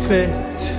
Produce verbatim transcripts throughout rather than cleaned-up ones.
affet,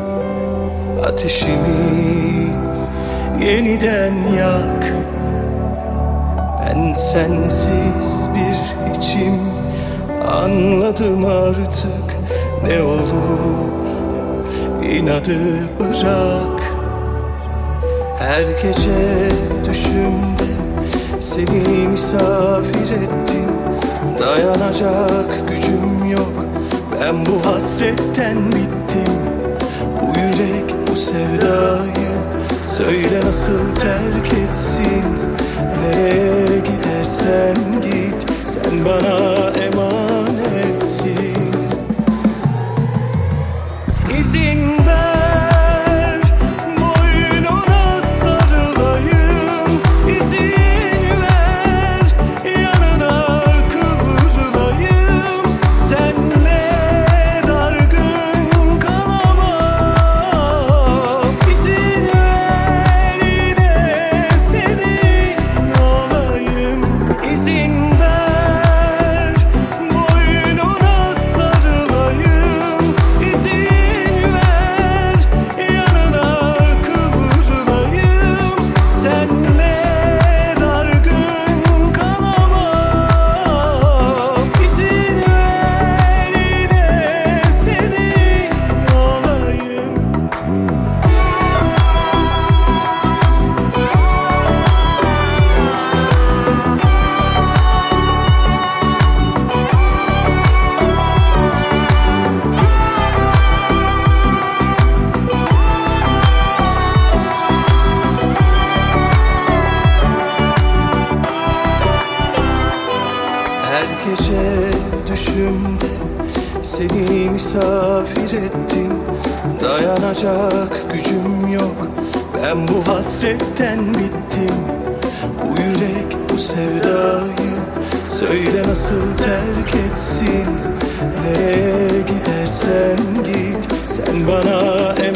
ateşimi yeniden yak. Ben sensiz bir hiçim, anladım artık. Ne olur inadı bırak. Her gece düşümde seni misafir ettim. Dayanacak gücüm yok, ben bu hasretten bittim. Bu yürek bu sevdayı söyle nasıl terk etsin. Nereye gidersen git, sen bana emanetsin. İzin ver, boynuna sarılayım. İzin ver, yanına kıvrılayım. Senle dargın kalamam. İzin ver, yine senin olayım. İzin ver, boynuna sarılayım. İzin ver, yanına kıvrılayım. Senle dargın kalamam. İzin ver, yine senin olayım. Her gece düşümde seni misafir ettim. Dayanacak gücüm yok, ben bu hasretten bittim. Bu yürek bu sevdayı söyle nasıl terk etsin. Nereye gidersen git, sen bana